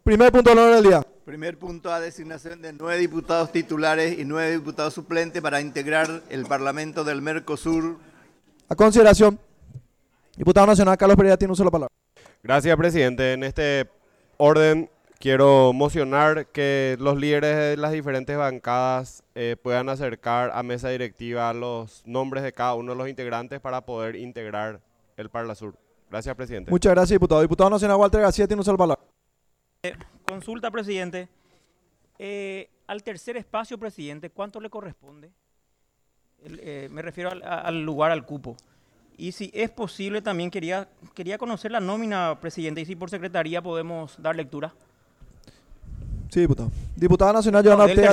Primer punto del orden del día. Primer punto a designación de 9 diputados titulares y 9 diputados suplentes para integrar el Parlamento del Mercosur. A consideración. Diputado Nacional Carlos Pereira tiene un solo palabra. Gracias, presidente. En este orden quiero mocionar que los líderes de las diferentes bancadas puedan acercar a mesa directiva los nombres de cada uno de los integrantes para poder integrar el Parlasur. Gracias, presidente. Muchas gracias, diputado. Diputado Nacional Walter García tiene un solo palabra. Consulta, presidente. Al tercer espacio, presidente, ¿cuánto le corresponde? Me refiero al lugar, al cupo. Y si es posible, también quería conocer la nómina, presidente, y si por secretaría podemos dar lectura. Sí, diputado. Diputada Nacional Joana Ortega.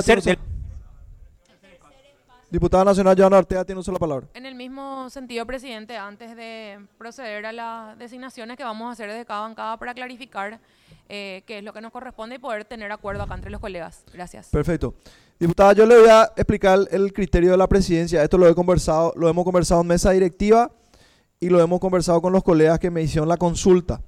Diputada Nacional Joana Ortega tiene una sola palabra. En el mismo sentido, presidente, antes de proceder a las designaciones que vamos a hacer desde cada bancada para clarificar qué es lo que nos corresponde y poder tener acuerdo acá entre los colegas. Gracias. Perfecto. Diputada, yo le voy a explicar el criterio de la presidencia. Esto lo hemos conversado en mesa directiva y lo hemos conversado con los colegas que me hicieron la consulta.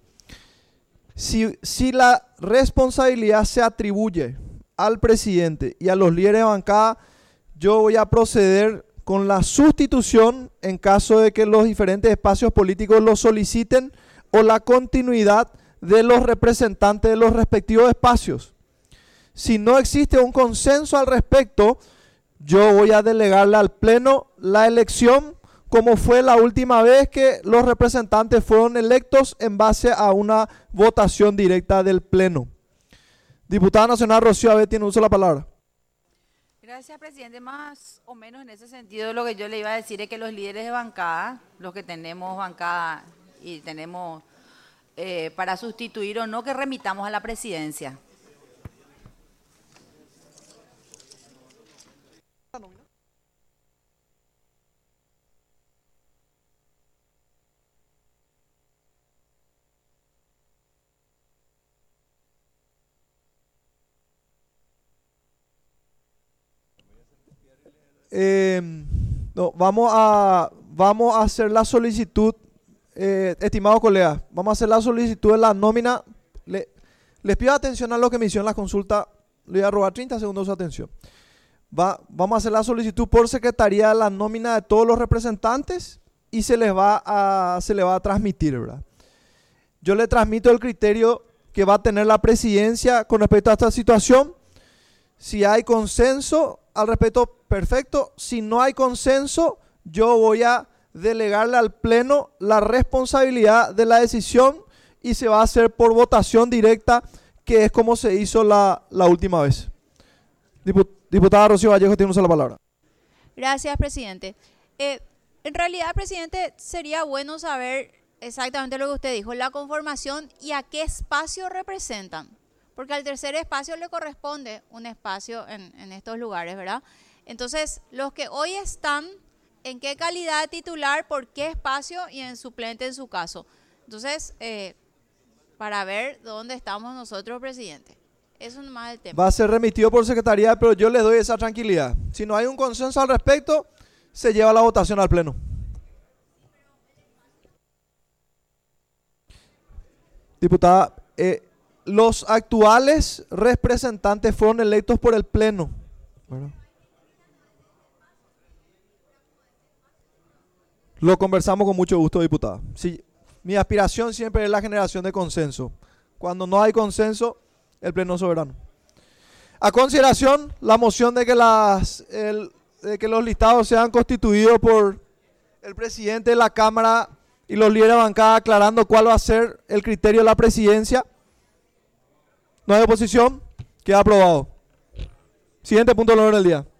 Si la responsabilidad se atribuye al presidente y a los líderes de bancada, yo voy a proceder con la sustitución en caso de que los diferentes espacios políticos lo soliciten o la continuidad de los representantes de los respectivos espacios. Si no existe un consenso al respecto, yo voy a delegarle al Pleno la elección, como fue la última vez que los representantes fueron electos en base a una votación directa del Pleno. Diputada Nacional Rocío Avé tiene uso de la palabra. Gracias, presidente. Más o menos en ese sentido lo que yo le iba a decir es que los líderes de bancada, los que tenemos bancada y tenemos para sustituir o no, que remitamos a la presidencia. No, vamos a hacer la solicitud, estimados colegas, vamos a hacer la solicitud de la nómina. Les pido atención a lo que me hicieron la consulta, le voy a robar 30 segundos de su atención. Vamos a hacer la solicitud por secretaría de la nómina de todos los representantes y se le va a transmitir, ¿verdad? Yo le transmito el criterio que va a tener la presidencia con respecto a esta situación. Si hay consenso al respecto, perfecto. Si no hay consenso, yo voy a delegarle al Pleno la responsabilidad de la decisión y se va a hacer por votación directa, que es como se hizo la última vez. Diputada Rocío Vallejo tiene uso de la palabra. Gracias, presidente. En realidad, presidente, sería bueno saber exactamente lo que usted dijo, la conformación y a qué espacio representan. Porque al tercer espacio le corresponde un espacio en estos lugares, ¿verdad? Entonces, los que hoy están, ¿en qué calidad de titular, por qué espacio y en suplente en su caso? Entonces, para ver dónde estamos nosotros, presidente. Eso no más el tema. Va a ser remitido por secretaría, pero yo les doy esa tranquilidad. Si no hay un consenso al respecto, se lleva la votación al Pleno. Diputada, los actuales representantes fueron electos por el Pleno, ¿verdad? Lo conversamos con mucho gusto, diputada. Sí, mi aspiración siempre es la generación de consenso. Cuando no hay consenso, el Pleno es soberano. A consideración, la moción de que los listados sean constituidos por el presidente de la Cámara y los líderes de bancada aclarando cuál va a ser el criterio de la presidencia. No hay oposición, queda aprobado. Siguiente punto del orden del día.